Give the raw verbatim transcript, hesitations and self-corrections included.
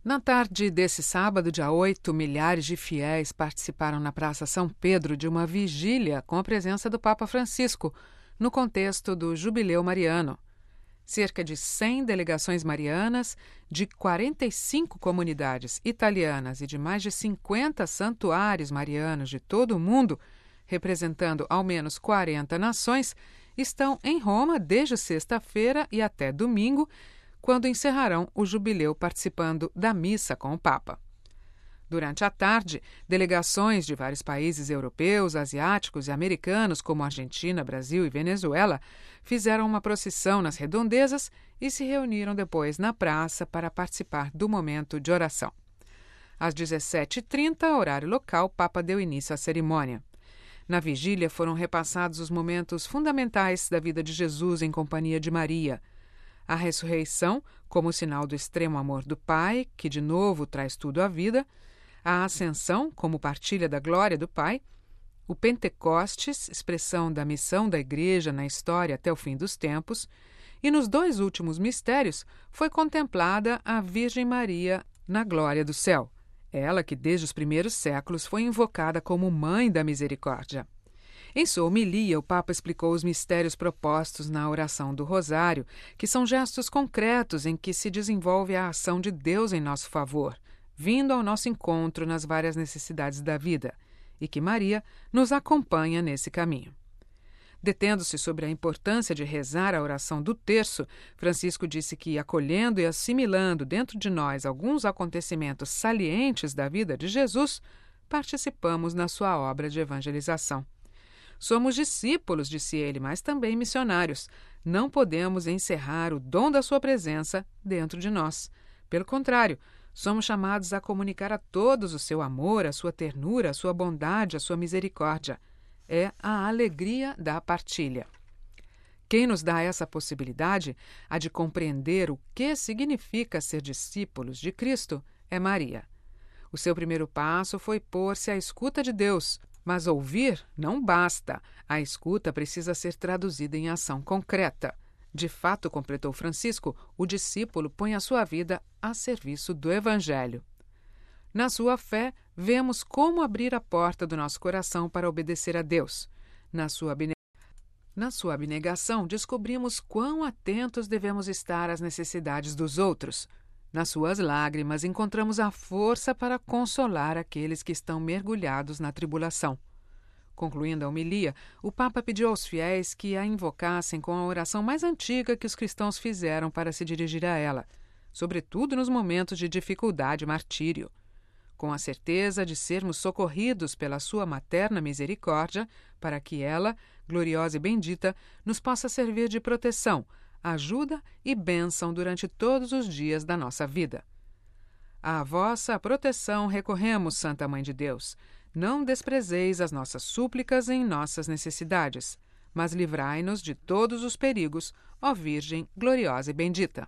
Na tarde desse sábado, dia oito, milhares de fiéis participaram na Praça São Pedro de uma vigília com a presença do Papa Francisco, no contexto do Jubileu Mariano. Cerca de cem delegações marianas, de quarenta e cinco comunidades italianas e de mais de cinquenta santuários marianos de todo o mundo, representando ao menos quarenta nações, estão em Roma desde sexta-feira e até domingo, quando encerrarão o jubileu participando da missa com o Papa. Durante a tarde, delegações de vários países europeus, asiáticos e americanos, como Argentina, Brasil e Venezuela, fizeram uma procissão nas redondezas e se reuniram depois na praça para participar do momento de oração. Às dezessete e trinta, horário local, o Papa deu início à cerimônia. Na vigília foram repassados os momentos fundamentais da vida de Jesus em companhia de Maria. A ressurreição, como sinal do extremo amor do Pai, que de novo traz tudo à vida, a ascensão, como partilha da glória do Pai, o Pentecostes, expressão da missão da Igreja na história até o fim dos tempos, e nos dois últimos mistérios foi contemplada a Virgem Maria na glória do céu, ela que desde os primeiros séculos foi invocada como Mãe da Misericórdia. Em sua homilia, o Papa explicou os mistérios propostos na oração do Rosário, que são gestos concretos em que se desenvolve a ação de Deus em nosso favor, vindo ao nosso encontro nas várias necessidades da vida, e que Maria nos acompanha nesse caminho. Detendo-se sobre a importância de rezar a oração do terço, Francisco disse que, acolhendo e assimilando dentro de nós alguns acontecimentos salientes da vida de Jesus, participamos na sua obra de evangelização. Somos discípulos, disse ele, mas também missionários. Não podemos encerrar o dom da sua presença dentro de nós. Pelo contrário, somos chamados a comunicar a todos o seu amor, a sua ternura, a sua bondade, a sua misericórdia. É a alegria da partilha. Quem nos dá essa possibilidade, a de compreender o que significa ser discípulos de Cristo, é Maria. O seu primeiro passo foi pôr-se à escuta de Deus, mas ouvir não basta. A escuta precisa ser traduzida em ação concreta. De fato, completou Francisco, o discípulo põe a sua vida a serviço do Evangelho. Na sua fé, vemos como abrir a porta do nosso coração para obedecer a Deus. Na sua, abne... Na sua abnegação, descobrimos quão atentos devemos estar às necessidades dos outros. Nas suas lágrimas, encontramos a força para consolar aqueles que estão mergulhados na tribulação. Concluindo a homilia, o Papa pediu aos fiéis que a invocassem com a oração mais antiga que os cristãos fizeram para se dirigir a ela, sobretudo nos momentos de dificuldade e martírio. Com a certeza de sermos socorridos pela sua materna misericórdia, para que ela, gloriosa e bendita, nos possa servir de proteção, ajuda e bênção durante todos os dias da nossa vida. À vossa proteção recorremos, Santa Mãe de Deus. Não desprezeis as nossas súplicas em nossas necessidades, mas livrai-nos de todos os perigos, ó Virgem gloriosa e bendita.